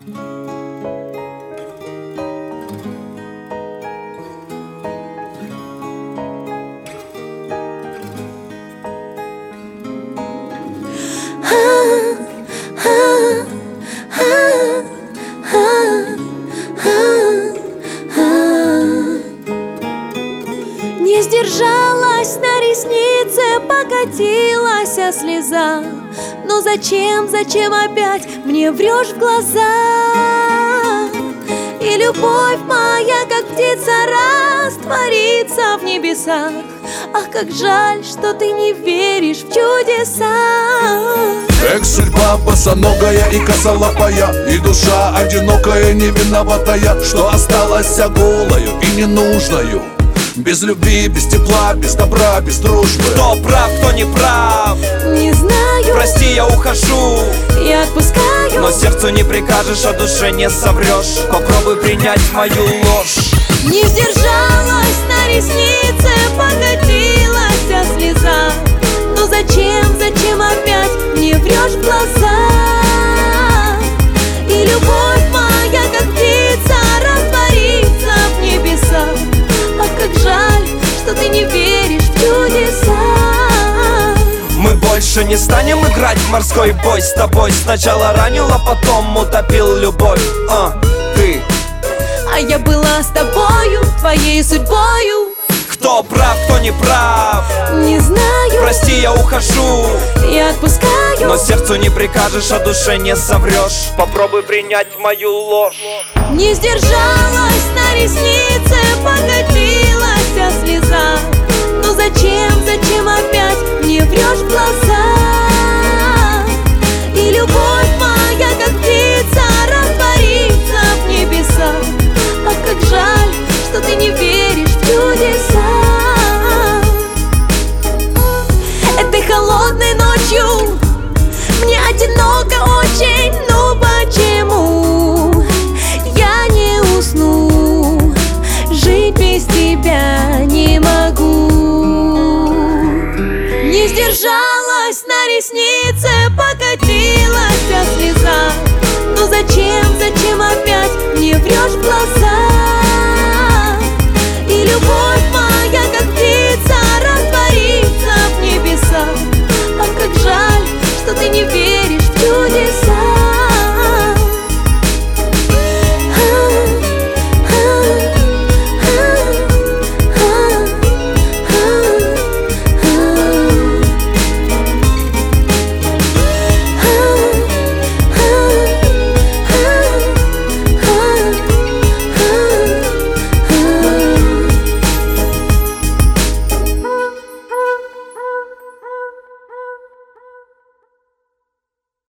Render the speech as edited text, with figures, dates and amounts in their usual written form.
Не сдержалась, на реснице покатилась слеза. Но зачем опять мне врешь в глаза? И любовь моя, как птица, растворится в небесах. Ах, как жаль, что ты не веришь в чудеса. Эх, судьба босоногая и косолапая, и душа одинокая, не виноватая, что осталась голою и ненужною. Без любви, без тепла, без добра, без дружбы. Кто прав, кто не прав? Не знаю. Прости, я ухожу. Я отпускаю. Но сердцу не прикажешь, а душе не соврешь. Попробуй принять мою ложь. Не сдержалась, на реснице покатилась слеза. Но зачем опять мне врешь в глаза? И любовь моя, как птица, растворится в небесах. Ах, как жаль, что ты не веришь в чудеса. Мы больше не станем играть в морской бой с тобой. Сначала ранил, а потом утопил любовь. Ты. А я была с тобою, твоей судьбою. Кто прав, кто не прав? Не знаю. Прости, я ухожу. Я отпускаю. Но сердцу не прикажешь, а душе не соврешь. Попробуй принять мою ложь. Не сдержалась, на реснице покатилась слеза. Но зачем опять мне врешь в глаза? И любовь